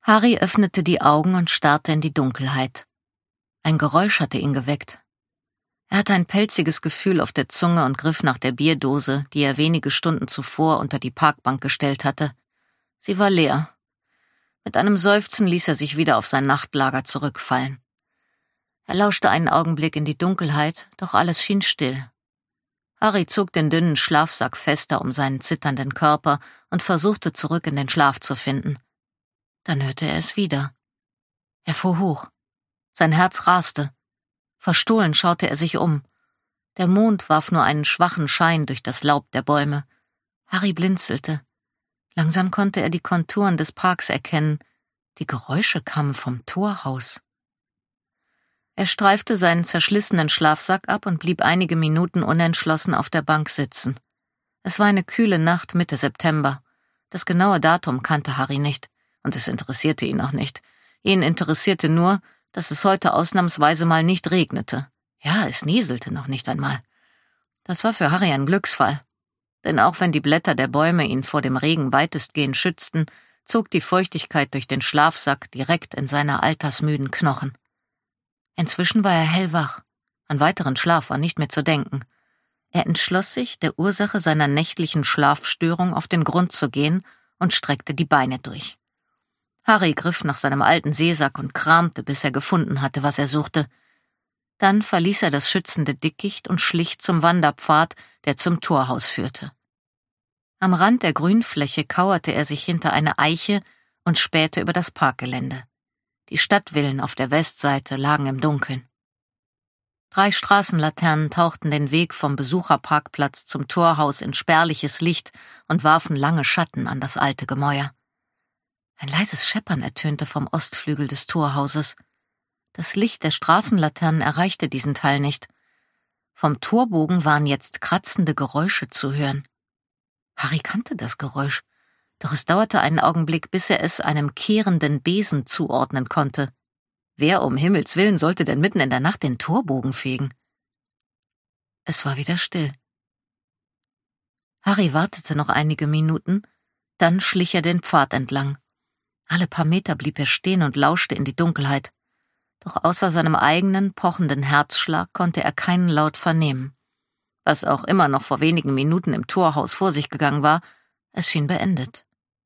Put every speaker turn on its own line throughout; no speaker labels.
Harry öffnete die Augen und starrte in die Dunkelheit. Ein Geräusch hatte ihn geweckt. Er hatte ein pelziges Gefühl auf der Zunge und griff nach der Bierdose, die er wenige Stunden zuvor unter die Parkbank gestellt hatte. Sie war leer. Mit einem Seufzen ließ er sich wieder auf sein Nachtlager zurückfallen. Er lauschte einen Augenblick in die Dunkelheit, doch alles schien still. Harry zog den dünnen Schlafsack fester um seinen zitternden Körper und versuchte zurück in den Schlaf zu finden. Dann hörte er es wieder. Er fuhr hoch. Sein Herz raste. Verstohlen schaute er sich um. Der Mond warf nur einen schwachen Schein durch das Laub der Bäume. Harry blinzelte. Langsam konnte er die Konturen des Parks erkennen. Die Geräusche kamen vom Torhaus. Er streifte seinen zerschlissenen Schlafsack ab und blieb einige Minuten unentschlossen auf der Bank sitzen. Es war eine kühle Nacht Mitte September. Das genaue Datum kannte Harry nicht, und es interessierte ihn auch nicht. Ihn interessierte nur, dass es heute ausnahmsweise mal nicht regnete. Ja, es nieselte noch nicht einmal. Das war für Harry ein Glücksfall. Denn auch wenn die Blätter der Bäume ihn vor dem Regen weitestgehend schützten, zog die Feuchtigkeit durch den Schlafsack direkt in seine altersmüden Knochen. Inzwischen war er hellwach. An weiteren Schlaf war nicht mehr zu denken. Er entschloss sich, der Ursache seiner nächtlichen Schlafstörung auf den Grund zu gehen und streckte die Beine durch. Harry griff nach seinem alten Seesack und kramte, bis er gefunden hatte, was er suchte. Dann verließ er das schützende Dickicht und schlich zum Wanderpfad, der zum Torhaus führte. Am Rand der Grünfläche kauerte er sich hinter eine Eiche und spähte über das Parkgelände. Die Stadtvillen auf der Westseite lagen im Dunkeln. 3 Straßenlaternen tauchten den Weg vom Besucherparkplatz zum Torhaus in spärliches Licht und warfen lange Schatten an das alte Gemäuer. Ein leises Scheppern ertönte vom Ostflügel des Torhauses. Das Licht der Straßenlaternen erreichte diesen Teil nicht. Vom Torbogen waren jetzt kratzende Geräusche zu hören. Harry kannte das Geräusch, doch es dauerte einen Augenblick, bis er es einem kehrenden Besen zuordnen konnte. Wer um Himmels willen sollte denn mitten in der Nacht den Torbogen fegen? Es war wieder still. Harry wartete noch einige Minuten, dann schlich er den Pfad entlang. Alle paar Meter blieb er stehen und lauschte in die Dunkelheit. Doch außer seinem eigenen, pochenden Herzschlag konnte er keinen Laut vernehmen. Was auch immer noch vor wenigen Minuten im Torhaus vor sich gegangen war, es schien beendet.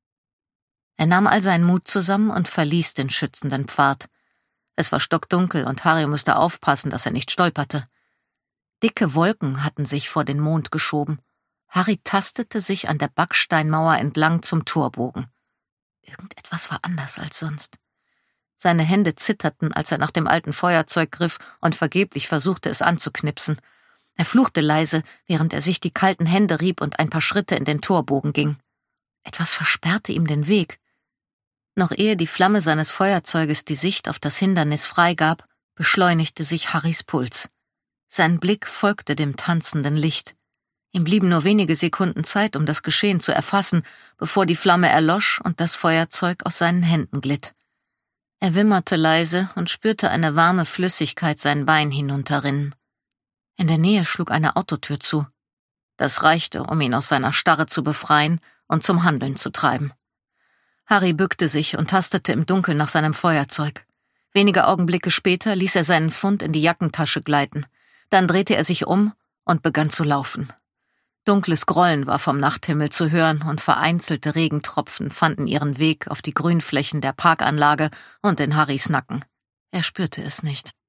Er nahm all seinen Mut zusammen und verließ den schützenden Pfad. Es war stockdunkel und Harry musste aufpassen, dass er nicht stolperte. Dicke Wolken hatten sich vor den Mond geschoben. Harry tastete sich an der Backsteinmauer entlang zum Torbogen. Irgendetwas war anders als sonst. Seine Hände zitterten, als er nach dem alten Feuerzeug griff und vergeblich versuchte, es anzuknipsen. Er fluchte leise, während er sich die kalten Hände rieb und ein paar Schritte in den Torbogen ging. Etwas versperrte ihm den Weg. Noch ehe die Flamme seines Feuerzeuges die Sicht auf das Hindernis freigab, beschleunigte sich Harrys Puls. Sein Blick folgte dem tanzenden Licht. Ihm blieben nur wenige Sekunden Zeit, um das Geschehen zu erfassen, bevor die Flamme erlosch und das Feuerzeug aus seinen Händen glitt. Er wimmerte leise und spürte eine warme Flüssigkeit sein Bein hinunterrinnen. In der Nähe schlug eine Autotür zu. Das reichte, um ihn aus seiner Starre zu befreien und zum Handeln zu treiben. Harry bückte sich und tastete im Dunkeln nach seinem Feuerzeug. Wenige Augenblicke später ließ er seinen Fund in die Jackentasche gleiten. Dann drehte er sich um und begann zu laufen. Dunkles Grollen war vom Nachthimmel zu hören und vereinzelte Regentropfen fanden ihren Weg auf die Grünflächen der Parkanlage und in Harrys Nacken. Er spürte es nicht.